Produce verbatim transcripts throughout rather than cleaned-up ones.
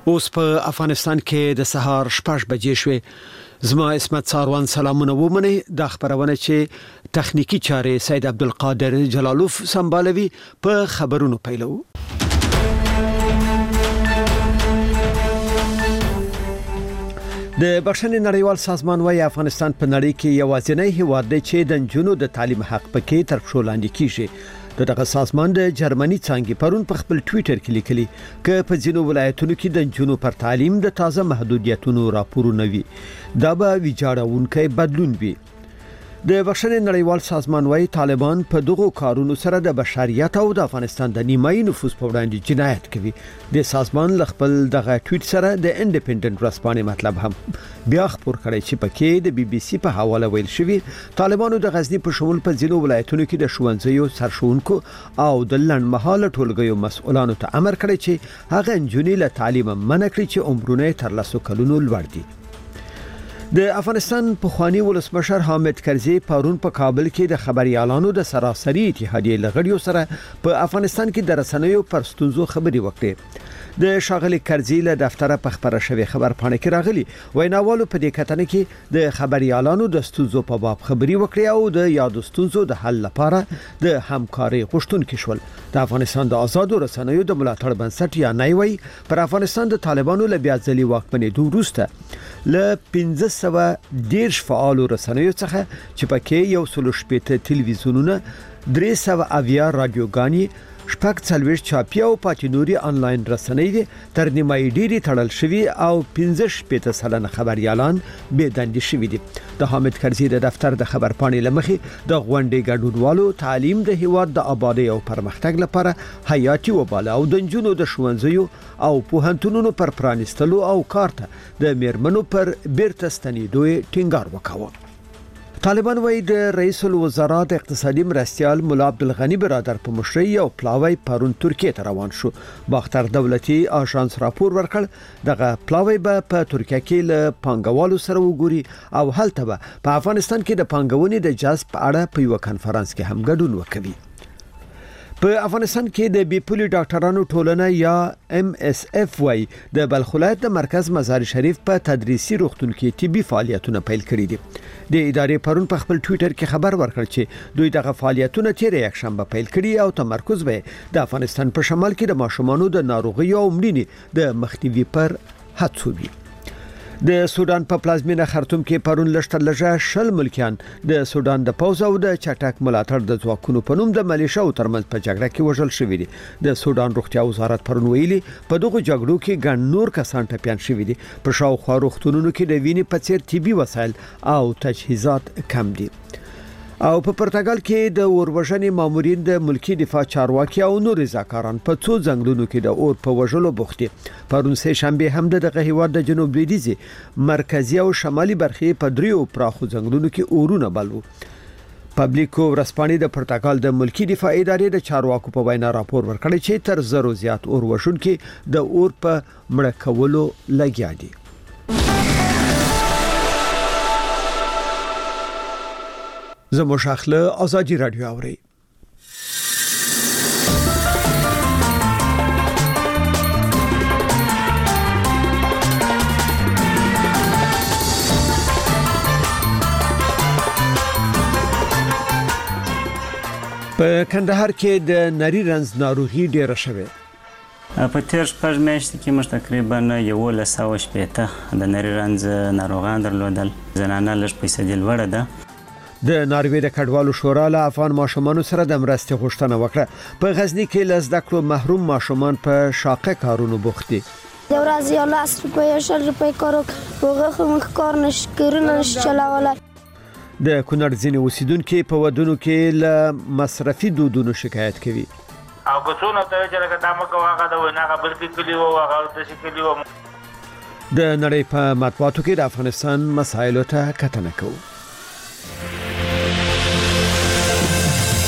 اوس په افغانستان کې د سهار شپږ بجې شوې. زما اسمت ساروان سلامونه ومني. د خبرونه چې تخنیکی چارې سید عبدالقادر جلالوف سمبالوي په خبرونو پیلو. د بخښنې نړیوال سازمان وايي افغانستان په نړۍ کې یوازینی هیواد دی چې د نجونو د تعلیم حق پکې تر پښو لاندې کیږي. دغه سازمان د جرمني څنګه پرون په خپل ټوئیټر کې لیکلي ک په ځینو ولایتونو کې د نجونو پر تعلیم د تازه محدودیتونو راپورونه وي. دا به ویجاړونکي بدلون وي. د بخښنې نړیوال سازمان وايي طالبان په دغه کارونو سره د بشریت او د افغانستان د نیمایي نفوس په وړاندې جنایت کوي. د سازمان خپل دغه ټویټ سره د انډیپندنت ورسپانې مطلب هم بیا خبر کړی چې پکې د بي بي سي په حواله ویل شوی طالبانو د غزنی په شمول په ځینو ولایتونو کې د ښوونځیو سرښوونکو او د لنډمهاله ټولګیو مسؤلانو ته امر کړی چې هغه نجونې له تعلیم منع کړي چې عمرونه تر لسو کلونو لوړ دي. د افغانستان پخوانی ولسمشر حامد کرزي پرون په کابل کې د خبريالانو د سراسري اتحادیې لغړیو سره په افغانستان کې د رسنیو پر ستونزو خبري وکړي. د شاغلي کرزي له دفتره په خبره شوی خبر پاڼه کې راغلي ویناوالو په دې کتنه کې د خبريالانو د ستونزو په باب خبري وکړي او د یادو ستونزو د حل لپاره د همکاري غوښتونکي شول. د افغانستان د آزادو رسنیو د ملاتړ بنسټ یا نایوي پر افغانستان د طالبانو له بیا ځلي واکمنېدو وروسته ل پنځه سوه دیرش فعالو رسنیو څخه چې پکې یو سل شپږ تلویزیونونه درې سوه اویا رادیوګانې شپږ څلوېښت چاپي او پاتې نوري انلاین رسنۍ دي تر نیمایي ډېری تړل شوي او پنځه شپږ سلنه خبريالان بې دندې شوي دي. د حامد کرزي د دفتر د خبر پاڼې لمخې د غونډې ګډونوالو تعلیم د هیواد د آبادی او پرمختګ لپاره حیاتي وباله او د نجونو د ښوونځیو او پوهنتونونو پر پرانیستلو او کارته د میرمنو پر بیرته ستنېدو ټینګار وکاوه. طالبان وايي د رئیس الوزرا د اقتصادي مرستيال مولا عبدالغني برادر په مشرۍ او پلاوی پرون ترکیه ته روان شو. باختر دولتي آژانس راپور ورکړ دغه پلاوی به په ترکیه کې له پانګوالو سره وګوري او هلته به په افغانستان کې د پانګونې د جذب په اړه په یو کانفرنس کې هم ګډون وکوي. په افغانستان کې د بیپولي ډاکټرانو ټولنه یا ام اس اف واي د بلخ ولایت د مرکز مزار شریف په تدریسي روغتون کې طبي فعالیتونه پیل کړي دي. د ادارې پرون په خپل ټوئیټر کې خبر ورکړ چې دوی دغه فعالیتونه تیر یک شنبه پیل کړي او تمرکز به د افغانستان په شمال کې د ماشومانو د ناروغي او مړینې د مخنیوي پر هڅو وي. د سودان په پلازمینه خرطوم کې پرون لشتر لږه شل ملکیان د سودان د پوز او د چټک ملاتړ د ځواکونو په نوم د ملیشو ترمنځ په جګړه کې وژل شوی دي. د سودان روغتیا وزارت پرون ویلي په دغه جګړو کې ګڼ نور کسان ټپيان شوی دي. په شاوخوا روغتونونو کې د وینې په څیر طبي وسایل او تجهیزات کم دي. او په پرتګال کې د اوروژنې مامورین د ملکی دفاع چارواکي او نور رضاکاران په څو ځنګلونو کې د اور په وژلو بوخت دي. پرون سه شنبه هم دغه هیواد د جنوب لویدیځ مرکزی او شمالي برخې په دریو پراخو ځنګلونو کې اورونه بلو. پبلیکو ورسپانې د پرتګال د ملکی دفاع ادارې د چارواکو په وینا راپور ورکړی چې تر زرو زیات اور وژونکي د اور په مړه کولو لګیا دي. زمو شاخله آزادی رادیو اوري. په کندهار کې د نری رنځ ناروغي ډیره شوه. په تیر شپږ میاشتې کې موږ تقریبا یولس سوه شپېته د نری رنځ ناروغان درلودل. زنانه لږ فیصدي لوړه ده. د ناروې د کډوالو شورا له افغان ماشومانو سره د مرستې غوښتنه وکړه. په غزنی کې له زده کړو محروم ماشومان په شاقه کارونو بوخت دي. د ورځې یو لاس روپۍ شل روپۍ کار وکړو خو موږ کار نشو کړی نشو چلولی. د کونړ ځینې اوسیدونکي په ودونو کې له مصرفي دودونو شکایت کوي. او که څونه ته چې لکه دا مکه هغه د وینا بل کې کلی وو هغه د شکلی وو. د نړۍ په مطبوعاتو کې د افغانستان مسایلو ته کتنه کوو.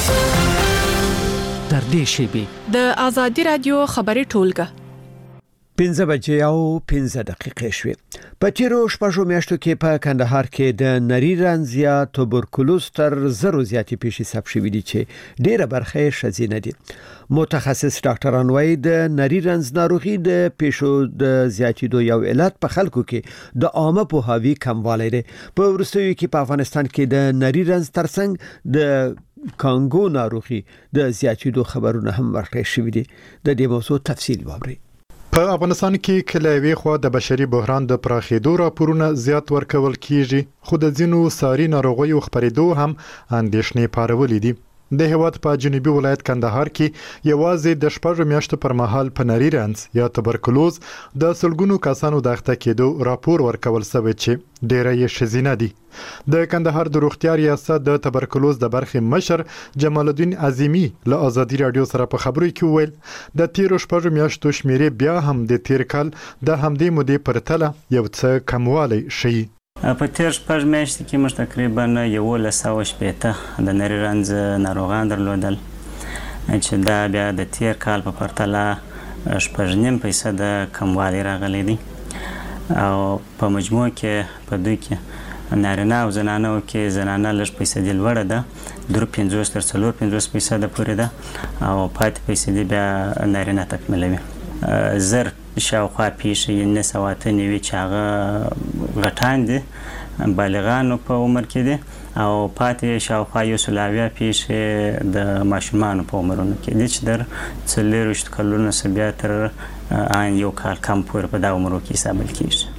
تر دې شیبې د آزادی رادیو خبري ټولګه پنځه بجې او پنځه دقیقې شوې. په تیرو شپږو میاشتو کې په کندهار کې د نري رنځ یا توبرکلوز تر زرو زیاتې پیښې ثبت شوې دي چې ډیره برخه یې ښځینه دي. متخصص ډاکټران وايي د نري رنځ ناروغي د پیښو د زیاتېدو یو علت په خلکو کې د عامه پوهاوي کموالی دی. په وروستیو کې په افغانستان کې د نري رنځ ترڅنګ د کانګو ناروغي د زیاتېدو خبرونه هم ورکړل شوي دي. د دې موضوع تفصیل واورئ. په افغانستان کې کله وی خو د بشري بحران د پراخېدو راپورونه زیات ورکول کیږي، خو د ځینو ساري ناروغیو خبرېدو هم اندېښنې پارولې دي. د هیواد په جنوبي ولایت کندهار کې یوازې د شپږو میاشتو پر مهال په نري رنځ یا توبرکلوز د سلګونو کسانو د اخته کېدو راپور ورکول شوی چې ډیره یې ښځینه دي. د کندهار د روغتیا ریاست د توبرکلوز د برخې مشر جمال الدین عظیمی له ازادي رادیو سره په خبرو کې وویل د تیرو شپږو میاشتو شمیرې بیا هم د تیر کال د همدې مودې پرتله یو څه کموالی ښیي. په تیر شپږ میاشتې کې موږ تقریبا یولس سوه شپېته د نري رنځ ناروغان درلودل چې دا بیا د تیر کال په پرتله شپږ نیم فیصده کموالی راغلی دی او په مجموع کې په دوی کې نارینه او زنانو کې زنانه لږ فیصدي لوړه ده، درې پنځوس تر څلور پنځوس فیصده پورې ده او پاتې فیصدي بیا نارینه تکمیلوي. زر شاوخوا پیښې یې نه سوه اته نوي چې هغه غټان دي بالغانو په عمر کې دي او پاتې شاوخوا یو سل اویا پیښې د ماشومانو په عمرونو کې دي چې در څلورویشت کلونو څخه بیا تر ان یو کال کم پورې په دا عمرو کې حسابل کیږي.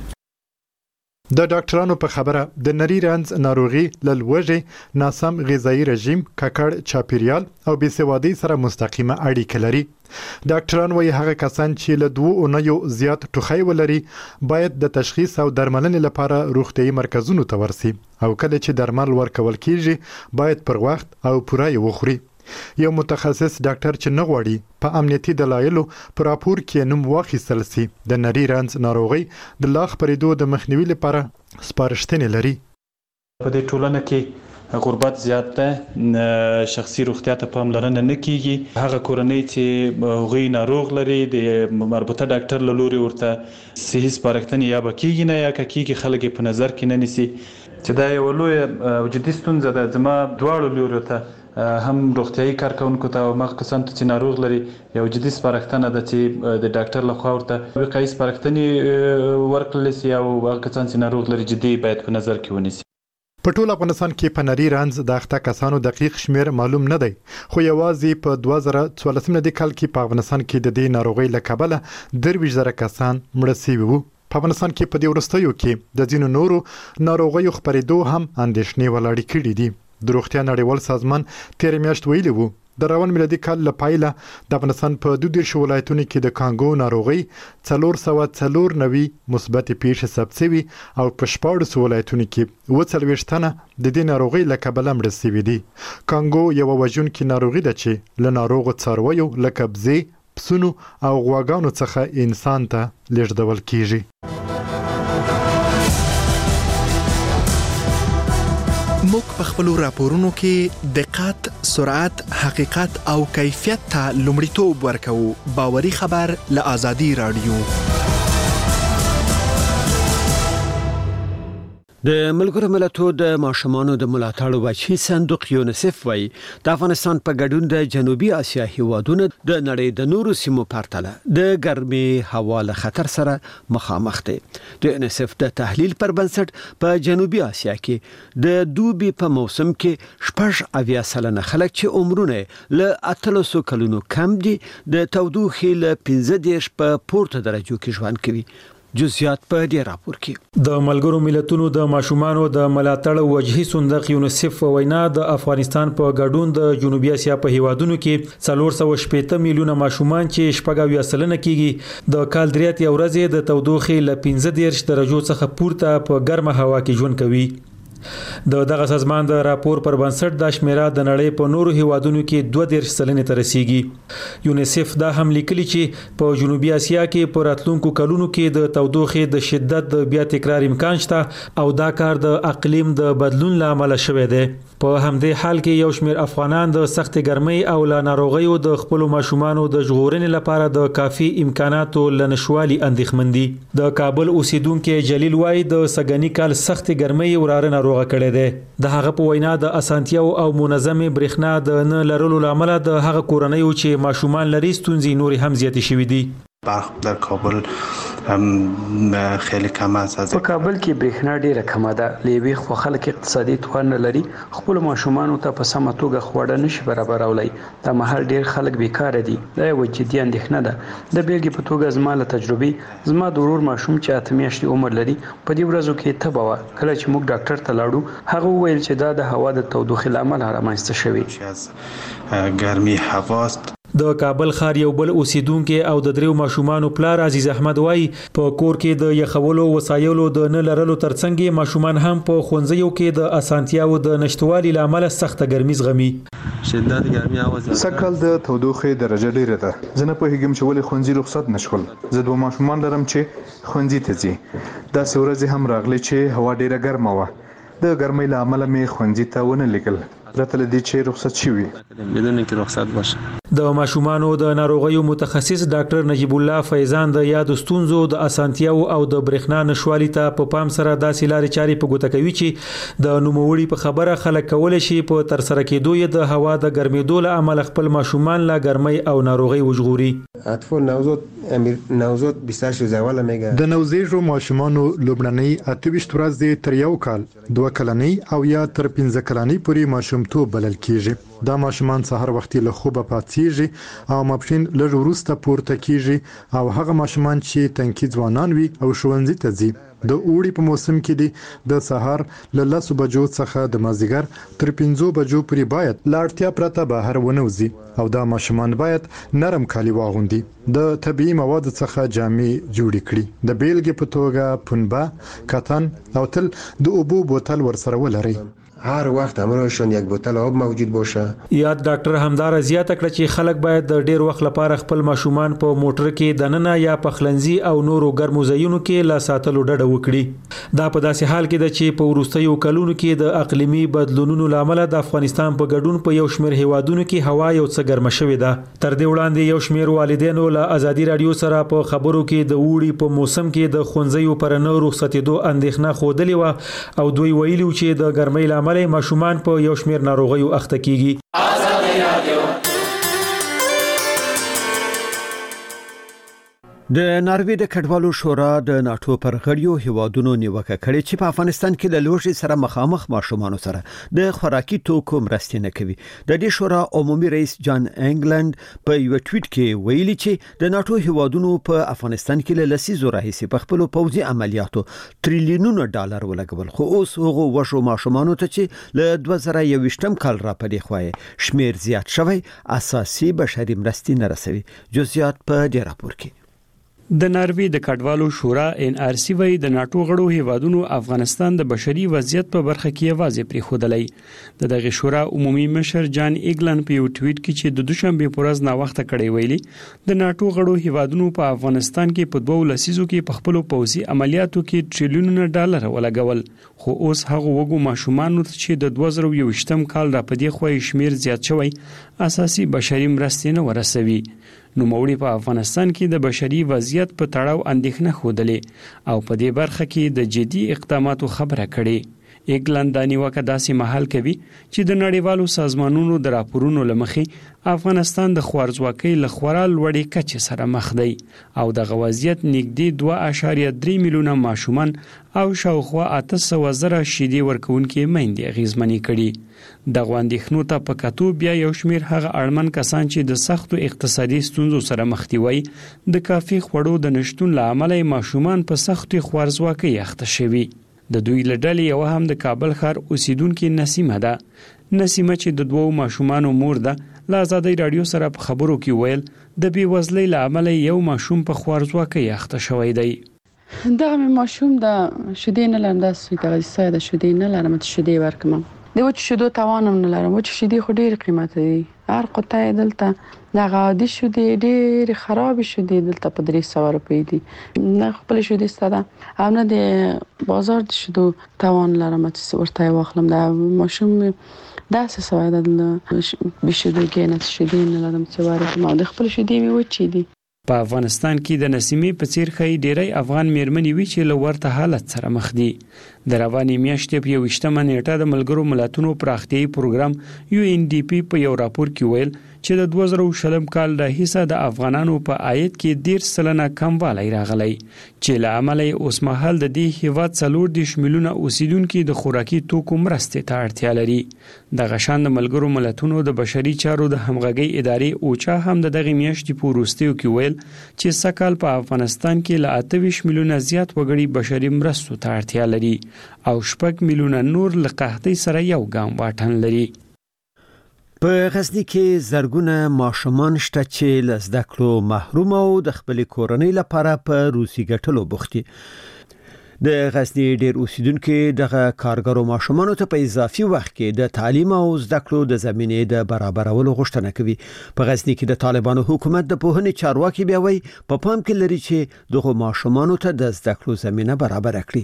د ډاکټرانو په خبره د نري رنځ ناروغي له لوږې، ناسم غذایي رژیم، ککړ چاپیریال او بېسوادۍ سره مستقیمه اړیکه لري. ډاکټران وايي هغه کسان چې له دوه اونیو زیات ټوخی ولري باید د تشخیص او درملنې لپاره روغتیايي مرکزونو ته ورسي او کله چې درمل ورکول کیږي باید پر وخت او پوره یې وخوري. یو متخصص ډاکټر چې نه غواړي په امنیتي دلایلو پر راپور کې نوم واخیستل سي د نري رنځ ناروغي د لا خپرېدو د مخنیوي لپاره سپارښتنې لري. په دې ټولنه کې غربت زیات ده، شخصي روغتیا ته پاملرنه نه کیږي. هغه کورنۍ چې هغوی ناروغ لري د مربوطه ډاکټر له لوري ورته صحي سپارښتنې یا به کیږي نه یا که کیږي خلک یې په نظر کې نه نیسي چې دا یوه لویه او جدي ستونزه ده. زما دواړو لوریو ته هم روغتیايي کارکونکو ته او هغه کسانو ته چې ناروغ لري یو جدي سپارښتنه ده چې د ډاکټر لخوا ورته وقایي سپارښتنې ورکړل سي او هغه کسان چې ناروغ لري جدي باید په نظر کې ونیسي. په ټول افغانستان کې په نري رنځ د اخته کسانو دقیق شمیر معلوم نه دی، خو یوازې په دوه زره څوارلسم میلادي کال کې په افغانستان کې د دې ناروغۍ له کبله درویشت زره کسان مړه شوي وو. په افغانستان کې په دې وروستیو کې د ځینو نورو ناروغیو خپرېدو هم اندېښنې ولاړې کړي دي. د روغتیا نړیوال سازمان تیر میاشت ویلي وو د روان میلادي کال له پیله د افغانستان په دوه دېرش ولایتونو کې د کانګو ناروغي څلور سوه څلور نوي مثبتې پیښې ثبت شوي او په شپاړسو ولایتونو کې اووه څلوېښت تنه د دې ناروغۍ له کبله مړه شوي دي. کانګو یوه وژونکې ناروغي ده چې له ناروغو څارویو لکه بزې، پسونو او غواګانو څخه انسان ته لیږدول کیږي. موږ په خپلو راپورونو کې دقت، سرعت، حقیقت او کیفیت ته لومړیتوب ورکوو. باوري خبر له آزادي رادیو. د ملګرو ملتونو د ماشومانو د ملاتړ وجهي صندوق یونیسف وايي د افغانستان په ګډون د جنوبي اسیا هیوادونو د نړۍ د نورو سیمو پرتله د ګرمي هوا له خطر سره مخامخ دي. د یونیسف د تحلیل پر بنسټ په جنوبي اسیا کې د دوبي په موسم کې شپږ اویا سلنه خلک چې عمرونه له اتلسو کلونو کم دي د تودوخې له پنځه دېرش په پورته درجو کې ژوند کوي. جزئیات په دې راپور کې د ملګرو ملتونو د ماشومانو د ملاتړ وجهي صندوق یونیسف وینا د افغانستان په ګډون د جنوبي اسیا په هیوادونو کې څلور سوه شپېته میلیونه ماشومان چې شپږ اویا سلنه کېږي د کال درې اتیا ورځې د تودوخې له پنځه دېرش درجو څخه پورته په ګرمه هوا کې ژوند کوي. د دغه سازمان د راپور پر بنسټ د شمیره د نړۍ په نورو هیوادونو کې دوه دېرش سلنې ته رسیږي. یونیسف دا هم لیکلي چې په جنوبي اسیا کې په راتلونکو کلونو کې د تودوخې د شدت د بیا تکرار امکان شته او دا کار د اقلیم د بدلون لامل شوی دی. په همدې حال کې یو شمېر افغانان د سخت ګرمۍ او لا ناروغیو د خپل ماشومانو د ژغورنې لپاره د کافي امکاناتو لنشوالي اندېښمن دي. د کابل اوسیدونکو جلیل وای د سګنی کال سخت ګرمۍ وراره ناروغه کړي دي. د هغه په وینا د اسانتیاو او منظمې برېښنا د نه لرلو لامل د هغه کورنۍ چې ماشومان لري ستونزې نور هم زیاتې شوې دي. برق در کابل هم خیلی کم است. په کابل کې برېښنا ډیره کمه ده. لیوي خو خلک اقتصادي توان نه لري، خپل ماشومان ته په سمه توګه خواړه نشي برابرولای. دا مهال ډیر خلک بیکاره دي. دا یو جدي اندېښنه ده. د بیلګې په توګه زما له تجربې، زما د ورور ماشوم چې اته میاشتې عمر لري په دې ورځو کې تبه وه. کله چې موږ ډاکټر ته لاړو هغه وویل چې دا د هوا د تودوخې له امله رامنځته شوی ګرمي هواست. د کابل ښار یو بل اوسیدونکو او د دریو ماشومانو پلار عزیز احمد وای په کور کې د یخولو وسایلو د نه لرلو ترڅنګ ماشومان هم په ښوونځیو کې د اسانتیاو د نشټوالي لامل سخت ګرمي زغمي. شدت ګرمي اواز سکل د تودوخې درجه ډیره ده. زه نه پوهیږم چې ولې ښوونځي رخصت نشول. زه دوه ماشومان لرم چې ښوونځي ته ځي. دا ورځې هم راغلي چې هوا ډیره ګرمه وه. د ګرمۍ له امله مې ښوونځي ته ونه لګل پرته له دې چې رخصت شوي بدون اینکه رخصت باشه. د ماشومانو د ناروغیو متخصص ډاکټر نجیب الله فیضان د یاد ستونزو د اسانتیاو او د برېښنا نشوالي ته په پا پام سره داسې لارې چارې په ګوته کوي چې د نوموړي په خبره خلک کولی شي په تر سره کېدو یې د هوا د ګرمېدو له امله خپل ماشومان له ګرمۍ او ناروغۍ وژغوري. اطفال نوزاد نوزاد بیست و هشت روز اول میگه د نوزیږو ماشومانو لومړنۍ اته ویشت ورځې تر یو کال، دوه کلنۍ او یا تر پنځه کلنۍ پورې ماشومتوب بلل کیږي. دا ماشومان سحر وختي له خوبه پاتېږي او ماپښین لږ وروسته پورته کیږي او هغه ماشومان چې تنکي ځوانان وي او ښوونځي ته ځي د اوړي په موسم کې دي د سحر له لسو بجو څخه د مازدیګر تر پنځو بجو پورې باید له اړتیا پرته بهر ونه وځي او دا ماشومان باید نرم کالي واغوندي، د طبیعي موادو څخه جامې جوړې کړي، د بیلګې په توګه پنبه، کتان او تل د اوبو بوتل ورسره ولري. هر وخت همراهشون یک بوتل آب موجود باشه. یاد ډاکټر همدار زیاته کړه چې خلک باید د ډیر وخت لپاره خپل ماشومان په موټر کې دننه یا په خلنځي او نورو ګرمو ځایونو کې لا ساتلو ډډه وکړي. دا په داسې حال کې ده چې په وروستیو کلونو کې د اقلیمي بدلونونو لامل د افغانستان په ګډون په یو شمېر هیوادونو کې هوا یو څه ګرمه شوې ده. تر دې وړاندې یو شمېر والدینو له ازادي رادیو سره په خبرو کې د اوړي په موسم کې د ښوونځیو پر نه رخصتېدو اندېښنه ښودلې وه او دوی ویلي چې د ګرمۍ له ماشومان په یو شمېر ناروغیو اخته کیږي. د ناروې د کډوالو شورا د ناتو پر غړیو هیوادونو نیوکه کړې چې په افغانستان کې د لوږې سره مخامخ ماشومان سره د خوراکي توکو مرستې نه کوي. د دې شورا عمومي رئیس جان انګلند په یو ټویټ کې ویلي چې د ناتو هیوادونو په افغانستان کې له لسیزو راهیسې په خپل پوځي عملیاتو تریلیونونه ډالر ولګول، خو اوس هغه وشو ماشومان ته چې له دوه زره یوویشتم کال را پدې خوای شمیر زیات شوی اساسي بشري مرستې نه رسوي. جزئیات په دې راپور کې. د ناروې د کډوالو شورا ان آر سی وای د ناتو غړو هیوادونو افغانستان د بشري وضعیت په برخه کې واضح پرې خودلې. د دغه شورا عمومي مشر جان ایګلن په یو ټویټ کې چې د دوشنبه پورز نا وخت کړي ویلي د ناتو غړو هیوادونو په افغانستان کې په دوه لسیزو کې په خپل پوځي عملیاتو کې ټریلیونونه ډالر ولګول، خو اوس هغه وګو ماشومان چې د دوه زره یوویشتم کال را پدې خوې شمیر زیات شوی اساسي بشري مرستې نه ورسوي. نو موري په افغانستان کې د بشري وضعیت په تړاو اندېښنه خوده او په دې برخه کې د جدي اقداماتو خبره کړي. ایګلند د نیوکه داسې محل کوي چې د نړیوالو سازمانونو د راپورونو لمخې افغانستان د خوارځواکۍ له خورا لوړې کچې سره مخ دی او د غوازیت نږدې دوه اعشاریه درې میلیونه ماشومان او شاوخوا اته سوه زره شیدې ورکوونکي میندې اغیزمنې کړي. د غواندېښنو ته په کتو بیا یو شمیر هغه اړمن کسان چې د سختو اقتصادي ستونزو سره مخ دي وای د کافي خوړو د نشټون له امله ماشومان په سختو خوارځواکۍ اخته شوي. د دوی لړلې یو هم د کابل ښار اوسیدونکو نسیمه ده. نسیمه چې د دوو ماشومانو مور ده له ازادي رادیو سره په خبرو کې ویل د بې وزلۍ له امله یو ماشوم په خوارځواکۍ اخته شوی دی. دغه مې ماشوم د شیدې نه لرم، داسې تغذیه د شیدې نه لرم چې شیدې ورکړم. د وچ شیدو توان هم نه لرم، وچ شیدې خو ډېرې قیمته دي. هر قطعه دلته دغه عادي شیدې ډېرې خرابې شیدې دلته په درې سوه روپۍ دي. نه خپلې شیدې سته ده او نه د بازار د شیدو توان لرم چې ورته یې واخلم. د ماشوم داسې سوی ده بې شیدوګۍ نه شیدې نه لرم چې ورکړم او د خپلې شیدې مې وچې دي. په افغانستان کې د نسیمې په څیر ښایي ډیری افغان میرمنې وي چې له ورته حالت سره مخ دي. د روانې میاشتې په یوویشتمه نیټه د ملګرو ملتونو پراختیایي پروګرام یو ان ډي پي په یو راپور کې ویل چې د دوه زره شلم کال راهیسه د افغانانو په عاید کې ډیر سلنه کموالی راغلی چې له امله اوس مهال د دې هیواد څلور دېرش میلیونه اوسیدونکي د خوراکي توکو مرستې ته اړتیا لري. دغه شان د ملګرو ملتونو د بشري چارو د همغږۍ ادارې اوچا هم د دغه میاشتې په وروستیو کې ویل چې سږکال په افغانستان کې له اته ویشت میلیونه زیات وګړي بشري مرستو ته اړتیا لري او شپږ میلیونه نور له قحطۍ سره یو ګام واټن لري. په غزنی کې زرګونه ماشومان شته چې له زده کړو محروم او د خپل کورنۍ لپاره په روسي ګټلو بوخت دي. د غزنی ډیر اوسیدونکو دغه کارګرو ماشومانو ته په اضافي وخت کې د تعلیم او زده کړو د زمینې د برابرولو غوښتنه کوي. په غزنی کې د طالبانو حکومت د پوهنې چارواکي بیا وایي په پام کې لري چې دغه ماشومانو ته د زده کړو زمینه برابر کړي.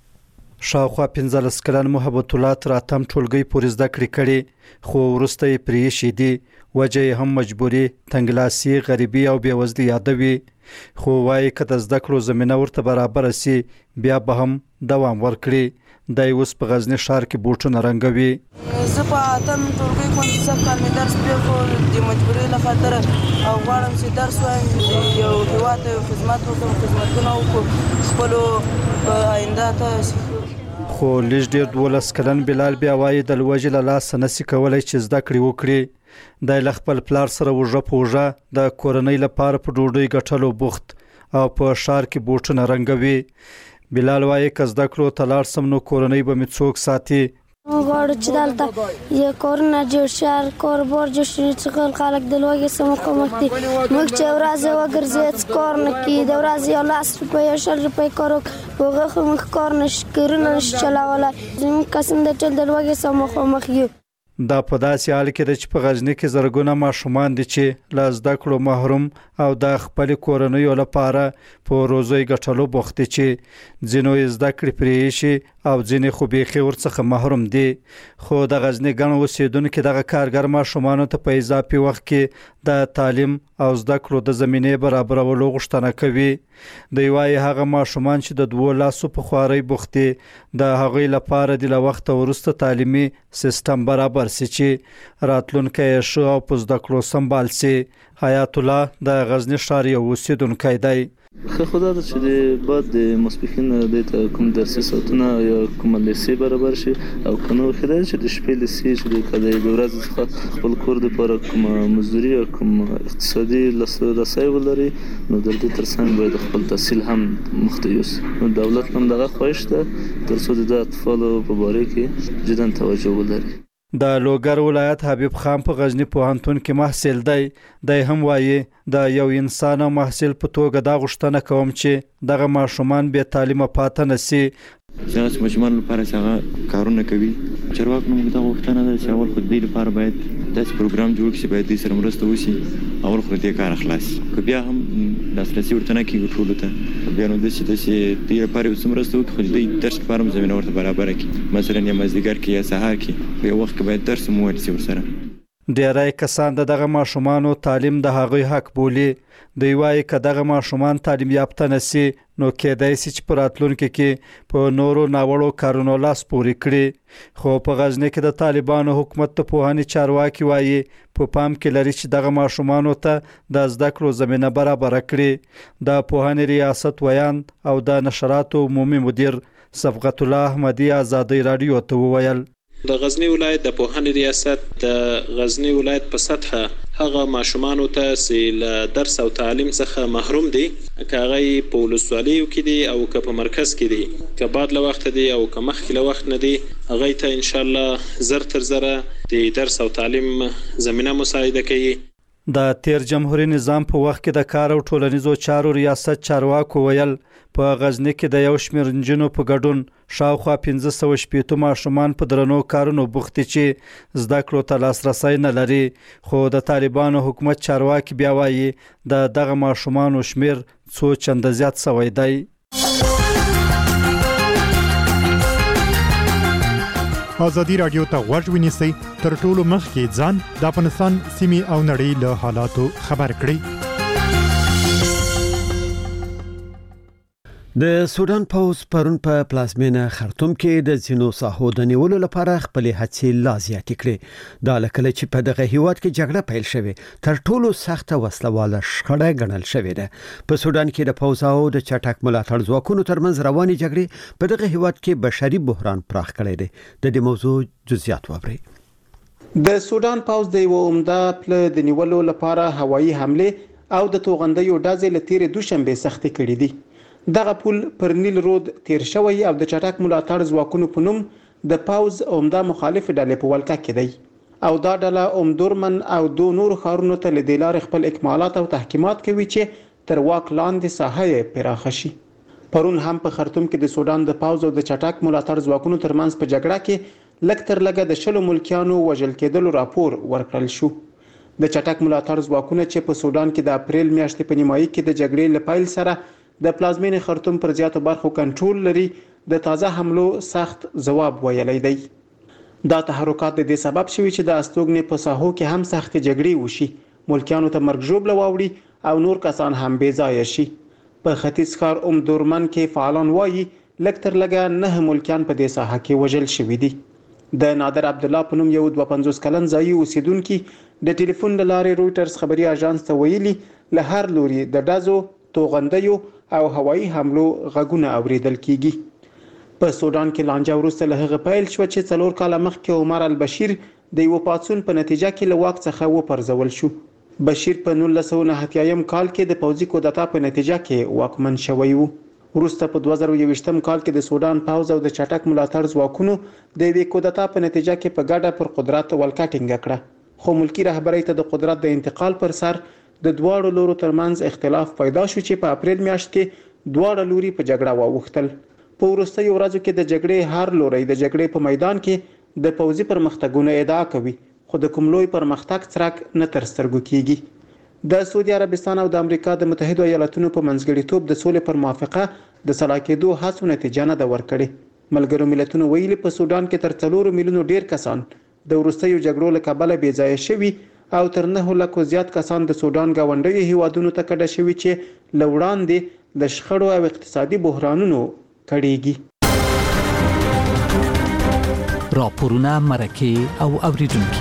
شاوخوا پنځلس کلن محبت الله تر اتم ټولګي پورې زده کړې کړې خو وروسته یې پرې شې دي. وجه هم مجبوري، تنګلاسي، غریبي او بېوزلي یادوي. خو وايي که د زده کړو زمینه ورته برابر سي بیا به هم دوام ورکړي. د اوس په غزنی ښار کې بوټونه رنګوي. زه په اتم ټولګي کې څه کار مې درس پرېښود د مجبورۍ له خاطره او غواړم چې درس وایم، یو هېواد ته خدمت وکړم، خدمتونه وکړو خپلو په آینده ته. خو لږ ډېر دولس کلن بلال بیا وایي د لوږې له لاسه نشي کولی چې زده کړې وکړي. دی له خپل پلار سره اوږه په اوږه د کورنۍ لپاره په ډوډۍ ګټلو بوخت او په ښار کې بوټونه رنګوي. بلال وایي که زده کړو ته لاړ سم نو کورنۍ به مې څوک ساتي. غواړو چې دلته یو کورونه جوړ شي، کاروبار جوړ شي چې خلک د لوږې څخه مقاومت دي. موږ چې ورځ وګرځي څه کار نه کوي، د ورځې یو لس روپۍ یا شل روپۍ کار وکړو هغه خو موږ کار نشو کورونه نشو چلولی. زموږ قسم دی ټول د لوږې څخه مخامخ یو. دا په داسې حال کې ده چې په غزنی کې زرګونه ماشومان دي چې له زده کړو محروم او د خپل کورنیو لپاره په روزۍ ګټلو بوخت دي چې ځینو یې زده کړې پرې شي او ځینې خو بیخي ورڅخه محروم دي. خو د غزنی ګڼ اوسیدونکو دغه کارګر ماشومانو ته په اضافي وخت کې د تعلیم او زده کړو د زمینې برابرولو غوښتنه کوي. دوی وایي هغه ماشومان چې د دوو لاسو په خوارۍ بوخت دي د هغوی لپاره د له وخته وروسته تعلیمي سیستم برابر سي چې راتلونکی یې ښه او په زده کړو سمبال سي. حیات الله د غزنی ښار یو اوسیدونکی دی. ښه خو دا ده چې د بعد د ماسپښین دوی ته کوم درسي ساعتونه یا کومه لیسې برابر شي او که نو ښه دی چې د شپې لیسې چې د که د ورځې څخه خپل کور دپاره کومه مزدوري یا کوم اقتصادي لاسرسی ولري نو د دې تر څنګ باید خپل تحصیل هم مخته یوسي. نو دولت هم دغه خواهش ده تر څو د اطفالو په باره کې جدا توجه ولري. د لوګر ولایت حبیب خان په غزنی پوهنتون کې محصل دی. دی هم وایي د یو انسان او محصل په توګه دا غوښتنه کوم چې دغه ماشومان بې تعلیمه پاتې نه سي. چې ماشومان لپاره چې هغه کارونه کوي چارواکو موږ دا غوښتنه ده چې اول خو د دې لپاره باید داسې پروګرام جوړ کړي چې باید دوی سره مرسته وشي اول خو دې کار خلاص که بیا هم لاسرسي ورته نه کېږي ټولو ته بیا نو داسې داسې دې لپاره یو څه مرسته وکړي خو د دوی درس لپاره هم زمینه ورته برابره کړي. مثلا یا مازدیګر کې یا سهار کې په یو وخت کې باید درس هم وویل شي ورسره. ډیری کسان د دغه ماشومانو تعلیم د هغوی حق بولي. دوی وایي که دغه ماشومان تعلیم یافته نه سي نو کېدای سي چې په راتلونکي کې په نورو ناوړو کارونو لاس پورې کړي. خو په غزنی کې د طالبانو حکومت د پوهنې چارواکي وایي په پام کې لري چې دغه ماشومانو ته د زده کړو زمینه برابره کړي. د پوهنې ریاست ویان او د نشراتو عمومي مدیر صبغت الله احمدي ازادۍ راډیو ته وویل د غزنی ولایت د پوهنې ریاست د غزنی ولایت په سطحه هغه ماشومانو ته چې له درس او تعلیم څخه محروم دي که هغه په ولسوالیو کې دي او که په مرکز کې دي که بعد له وخت دي او که مخکې له وخت نه دي هغه ته ان شاء الله زر تر زره د درس او تعلیم زمینه مساعده کوي. د تیر جمهوریت نظام په وخت کې د کار او ټولنیزو چارو ریاست چارواکو ویل په غزنی کې د یو شمېر نجونو په ګډون شاوخوا پنځه سوه شپېته ماشومان په درنو کارونو بوخت دي چې زده کړو ته لاسرسی نه لري، خو د طالبانو حکومت چارواکي بیا وایي د دغه ماشومانو شمېر څو چنده زیات شوی دی. ازادي راډیو ته غوږ ونیسئ، تر ټولو مخکې ځان د افغانستان سیمې او نړۍ له حالاتو خبر کړئ. د سودان پوز پرون په پلازمینه خرطوم کې د ځینو ساحو د نیولو لپاره خپل هڅې لا زیاتې کړې. دا لکه چې په دغه هیواد کې جګړه پیل شوه تر ټولو سخته وسلواله شخړه ګڼل شوې ده. په سودان کې د پوز او د چټک ملاتړ ځواکونو ترمنځ روانې جګړې په دغه هیواد کې بشري بحران پراخ کړی دی. د دې موضوع جزئیات وبرئ. د سودان پوز د یو عمده پل د نیولو لپاره هوایي حمله او د توغندیو ډزې لتیره دوشنبه سختي کړې دي. دغه پل پر نیل رود تیر شوی او د چټک ملاتړ ځواکونو په نوم د پاوز عمده مخالف ډلې په ولکه کې دی او دا ډله اومدورمن او دو نور ښارونو ته له دلار خپل اکمالات او تحکیمات کوي چې تر واک لاندې ساحه پراخه شي. پرون هم په خرطوم کې د سودان د پاوز او د چټک ملاتړ ځواکونو ترمنځ په جګړه کې لږ تر لږه د شلو ملکیانو وژل کېدلو راپور ورکړل شو. د چټک ملاتړ ځواکونه چې په سودان کې د اپریل میاشتې په نیمایي کې د جګړې لپاره سره د پلازمینې خرطوم پر زیاتو برخو کنټرول لري، د تازه حملو سخت جواب ویلی دی. دا تحرکات د دې سبب شوي چې د استوګنې په ساحو کې هم سخت جګړې وشي، ملکیانو ته مرګ ژوبله واوړي او نور کسان هم بې ځایه شي. په ختیځ ښار اومدورمن کې فعالان وایي لږ تر لږه نه ملکیان په دې ساحه کې وژل شوي دي. د نادر عبدالله په نوم یو دوه پنځوس کلن ځایي اوسیدونکي د ټلیفون له لارې رویټرز خبري اژانس ته ویلي له هر لوري د ډزو، توغندیو او هوایي حملو غږونه اوریدل کیږي. په سودان کې لانجه وروسته له هغه پیل شو چې څلور کاله مخکې عمر البشیر د یو پاڅون په نتیجه کې له واک څخه وپرځول شو. بشیر په نولس سوه نهه اتیا کال کې د پوځي کودتا په نتیجه کې واکمن شوی و. وروسته په دوه زره یوویشتم کال کې د سودان پوځ او د چټک ملاتړ ځواکونو د یوې کودتا په نتیجه کې په ګډه پر قدرت ولکه ټینګه کړه، خو ملکی رهبرۍ ته د قدرت د انتقال پر سر د دواړو لورو ترمنځ اختلاف پیدا شو چې په اپریل میاشت کې دواړه لوري په جګړه واوښتل. په وروستیو ورځو کې د جګړې هر لوري د جګړې په میدان کې د پوځي پرمختګونو ادعا کوي، خو د کوم لوی پرمختګ څرک نه تر سترګو کیږي. د سعودي عربستان او د امریکا د متحده ایالاتونو په منځګړیتوب د سولې پر موافقه د سلا کېدو هڅو نتیجه نه ده ورکړې. ملګرو ملتونو ویلي په سودان کې تر څلورو میلیونو ډیر کسان د وروستیو جګړو له کبله بې ځایه شوي او تر نه لکو زیات کسان د سودان گاونډیو هیوادونو ته کډه شوي چې له وړاندې د شخړو او اقتصادي بحرانونو کړيږي. راپورونه مرکه او اوریدونکو.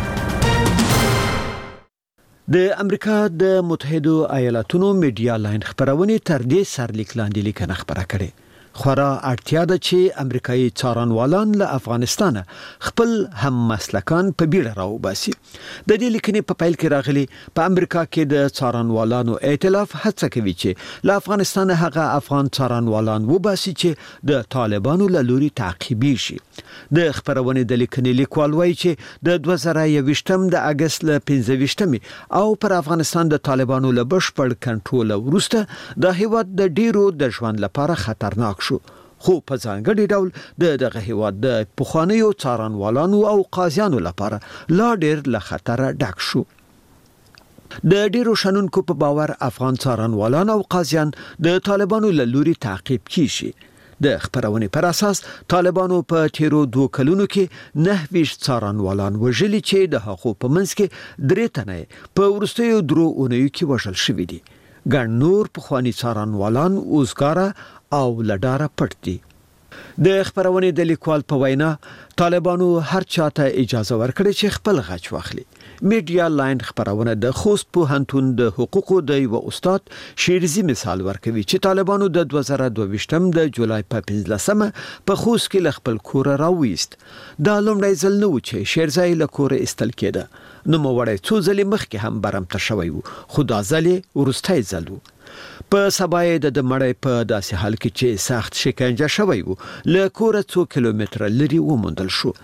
د امریکا د متحده ایالاتونو میډیا لاین خبرونه تر دې سرلیک لاندې لیکنه خبره کړې. خورا اړتیا ده چې امریکایي څارنوالان له افغانستانه خپل هم مسلکان په بیړه راوباسي. د دې لیکنې په پیل کې راغلي په امریکا کې د څارنوالانو ائتلاف هڅه کوي چې له افغانستانه هغه افغان څارنوالان وباسي چې د طالبانو له لوري تعقیبي شي. د خبرونه د لیکنې لیکوال وایي چې د دوه زره یوویشتم د اگست ل پنځه ویشتمې او پر افغانستان د طالبانو له بشپړ کنټرول وروسته د هیواد د ډیرو د ژوند لپاره خطرناک شو، خو په ځانګړي ډول د دغه هیواد د پخوانیو څارنوالانو او قاضیانو لپاره لا ډیر له خطر ډک شو. د ډیرو شنونکو په باور افغان څارنوالان او قاضیان د طالبانو له لوري تعقیب کیشي. د خبرونې پر اساس طالبانو په تیرو دوه کلونو کې نه ویش څارنوالان وژلي چې د حقوق په منځ کې درې تنه په ورستیو درو اونیو کې وژل شوي دي. ګڼ نور پخوانی څارنوالان اوسګاره او لډاره پټ دي. د خبرونې د لیکوال په وینا طالبانو هر چاته اجازه ورکړي چې خپل غچ واخلي. میډیا لاین خبرونه د خوست په هنتون د حقوقو د یو استاد شیرزي مثال ورکوي چې طالبانو د دوه زره دوه ویشتم د جولای په پنځلسمه په خوست کې خپل کور راويست. دا لومړی ځل نه و چې شیرزي له کور استل کېده. نو موړی څو ځلې مخکې هم برمته شوی و، خو دا ځلې ورستای ځل و. په سبای د مړی په داسې حال کې چې سخت شکنجه شوی و له کور څو کیلومتره لري وموندل شو.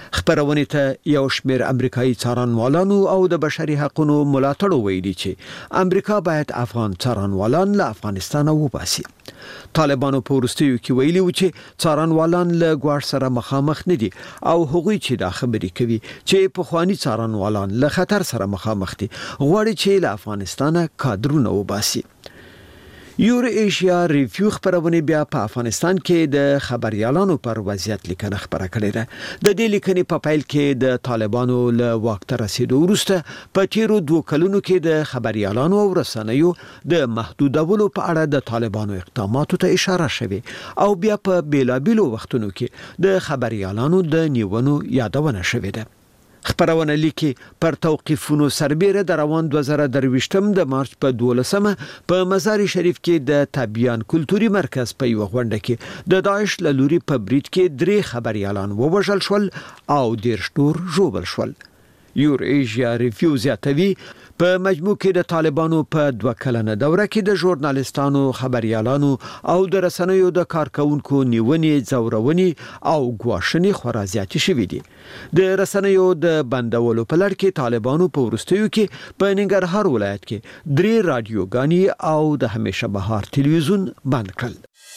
خبرونه ته یو شمېر امریکایي څارنوالانو او د بشري حقوقو ملاتړو ویلي چې امریکا باید افغان څارنوالان له افغانستان وباسي. طالبانو په وروستیو کې ویلي و چې څارنوالان له ګواښ سره مخامخ نه دي او هغوی چې دا خبرې کوي چې په خواني څارنوالان له خطر سره مخامخ دي غواړي چې له افغانستان کادرونه وباسي. یور ایشیا ریویو خبرونه بیا په افغانستان کې د خبريالانو پر وضعیت لیکنه خبره کړې ده. د دې لیکنې په پایل کې د طالبانو له واک ته رسیدو وروسته په تیرو دوه کلونو کې د خبريالانو او رسنیو د محدودولو په اړه د طالبانو اقداماتو ته اشاره شوه او بیا په بیلابیلو وختونو کې د خبريالانو د نیونو یادونه شوه ده. خبرونه لیکي پر توقیفونو سربېره د روان دوه زره درویشتم د مارچ په دولسمه په مزار شریف کې د تابعیان کلتوري مرکز په یو غونډه کې د داعش له لوري په بریټ کې درې خبريالان ووژل شول او ډېر شتور ژوبل شول. یور ایشیا ریویو زیاتوي په مجموع کې د طالبانو په دوه کلنه دوره کې د ژورنالیستانو خبريالانو او د رسنیو د کارکونکو نیونې ځورونې او ګواښنې خورا زیاتې شوې دي. د رسنیو د بندولو په لړ کې طالبانو په وروستیو کې په ننګرهار ولایت کې درې رادیوګانې او د همیشه بهار تلویزیون بند کړل.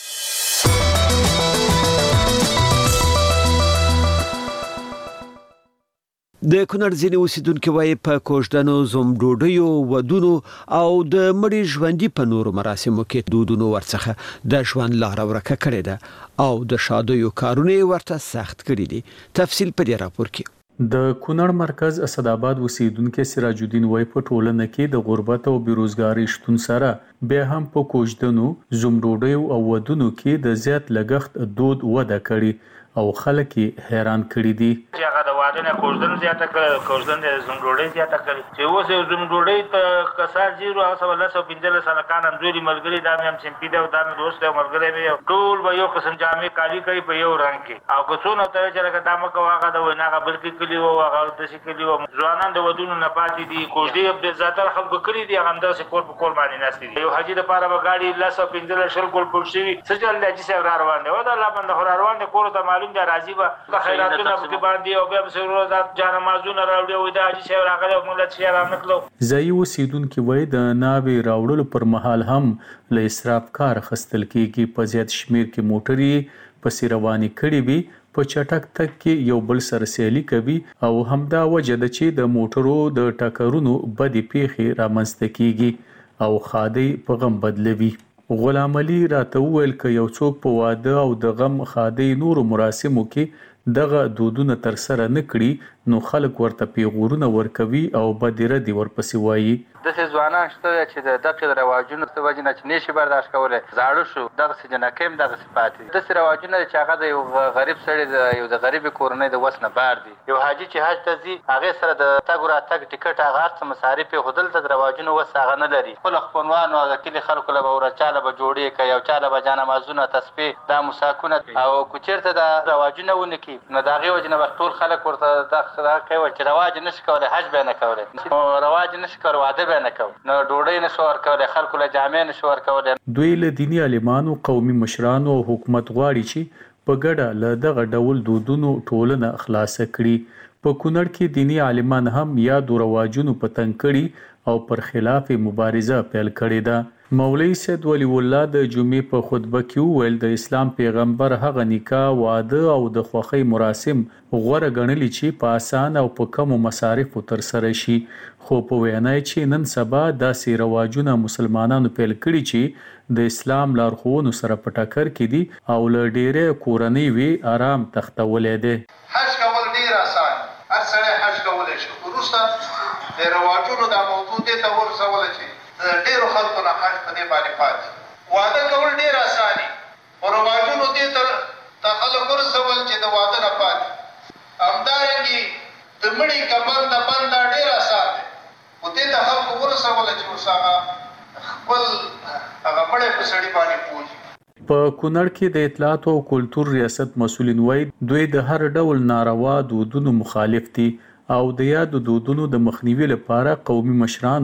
د کونړ ځینې اوسیدونکو وايي په کوژدنو زوم ډوډیو ودونو او د مړي ژوندۍ په نورو مراسمو کې دودونو ورڅخه د ژوند لار ورکه کړې ده او د شادیو کارونه ورته سخت کړي دي. تفصیل په دې راپور کې. د کونړ مرکز اسداباد اوسیدونکو سراج الدین وای په ټولنه کې د غربت او بیروزګاری شتون سره بیا هم په کوژدنو زوم ډوډیو او ودونو کې د زیات لګښت دود وده کړي او خلک حیران کړي دي. چې هغه د واده نه کوژدن زیاته کړ کوژدن د زوم ډوډۍ زیاته کړ چې اوس یو زوم ډوډۍ په کسا زیرو او سوال سو پنځل سره کان انځوري ملګری دا مې هم سیمپی دا د دوست او ملګری مې ټول به یو قسم جامې کالی کوي په یو رنگ کې او کوڅونو ته چې هغه دمه کو هغه د وناغه بلکې کلی او هغه د شي کلی او ځوانان د ودونو نه پاتې دي کوژدې په زیاتره خلکو کړی دي هغه د سپور په کول باندې ناشتي یو حاجی د پاره بغاړي لاسو پنځل شل کول پوښي سجل لږی سره روان دی او دا لا باندې روان دي کور ته معلوم دی راځي به خیراتونه په باندې او بیا سرورات جانمازونه راوړي او د حاجی سره راغله مولت شي را نکلو. ځای اوسیدونکو وای د ناوې راوړلو پر مهال هم له اسراف کار خستل کېږي. په زیات شمیر کې موټرې په رواني کړي وي په چټک تک کې یو بل سره سیالي کوي او همدا وجه ده چې د موټرو د ټکرونو بدې پیښې رامنځته کیږي او خادي په غم بدلوي. غلام علي راته وویل ک یو څوک په واده او د غم خادي نورو مراسمو کې دغه دودونه تر سره نکړي نو خلک ورته پیغورونه ورکوي او بدیره دی ورپسې وایي. د څه ځوانان شته چې د دغه رواجونو په وجه نه چې نشي برداشت کوله زاړه شو دغه څه جنکیم دغه صفات د څه رواجونه چې هغه د یو غریب سړي د یو د غریب کورنۍ د وسنه بار دي. یو حاجی چې حج ته ځي هغه سره د تګ را تګ ټیکټ هغه څه مصارف خودل د رواجونو وسه نه لري. خپل خپلوانو هغه کلی خلکو له ور چاله به جوړي کوي او چاله به جنمازونه تسبیح د مساکونه او کوچرته د رواجونه ونکي نو دغه وجنه ټول خلک ورته د کوي چې رواج نشي کولای حج به نه کولای رواج نشي کولای واده نه کو نو ډوډۍ نشو ورکول خلکو له جامې نشو ورکول. دوی له دینی عالمانو قومي مشرانو او حکومت غواړي چې په ګډه له دغه ډول دودونو ټولنه خلاص کړي. په کونړ کې دینی عالمان هم یا د رواجونو په تنګ کړي او پر خلاف مبارزه پیل کړې ده. مولوی سید ولی الله د جمعې په خطبه کې وویل د اسلام پیغمبر هغه نکاح واده او د خوښۍ مراسم غوړه ګڼلي چې په آسان او په کم مصارفو تر سره شي خو په وینا چې نن سبا داسې رواجونه مسلمانانو پیل کړي چې د اسلام لارښوونو سره په ټکر کې دي او له ډېرې کورنۍ وی آرام تختولې ده. حج کول ډیر آسان هر سړی حج کولای شي وروسته د رواجونو د موضوع ته ورسول شي ډیرو خلکو نه حج په دې باندې پاتې واده کول ډیر آساني او رواجونو دې تر ته خلک ورسول چې د واده نه پاتې همدارنګې د مړي کفن دفن دا ډیر آسان دی خو دې ته خلکو ورسول چې اوس هغه خپل هغه مړی په سړي باندې پوجي. په کونړ کې د اطلاعات او کلتور ریاست مسؤلین وایي دوی د هر ډول ناروا دودونو مخالف دي او د یاد دودونو د مخنیوي لپاره قومي مشرانو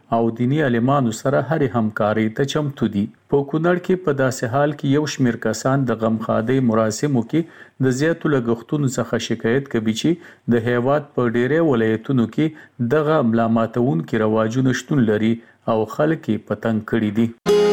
او دینی عالمانو سره هرې همکاري ته چمتو دي. په کونړ کې په داسې حال کې یو شمېر کسان د غمخادۍ مراسمو کې د زیاتو لګښتونو څخه شکایت کوي چې د هیواد په ډېری ولایتونو کې دغه ملامتونکي رواجونه شتون لري او خلک یې په تنګ کړي دي.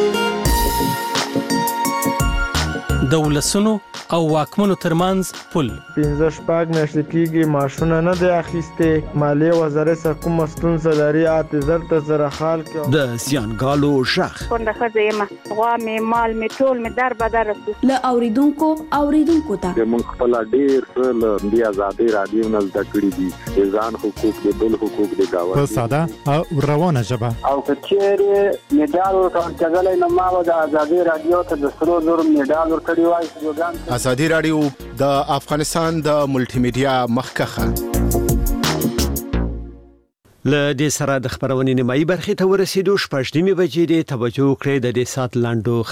د ولسونو او واکمنو ترمنځ پل پنځه شپږ میاشتې کېږي معاشونه نه دی اخیستې. مالیې وزارت څخه کومه ستونزه لري اته زر ته زره خال کې د زیانګالو غږ کونډه ښځه یم، غوا مې مال مې ټول مې در بدر رسو. له اوریدونکو اوریدونکو ته موږ خپل ډېر څه له دې ازادۍ رادیو نه زده کړي دي، د ځان حقوق د بل حقوق د گاونډي په ساده او روانه ژبه. او که چیرې میډال ورکول کېدلی نو ما به د ازادۍ رادیو ته د سرو زرو میډال ورکړی وای. ازادي رادیو د افغانستان د ملټي میډیا مخکخه. له دې سره د خبرونې نیمایي برخې ته ورسېدو. شپږ نیمې بجې د توجه کړې د دې سات لاندو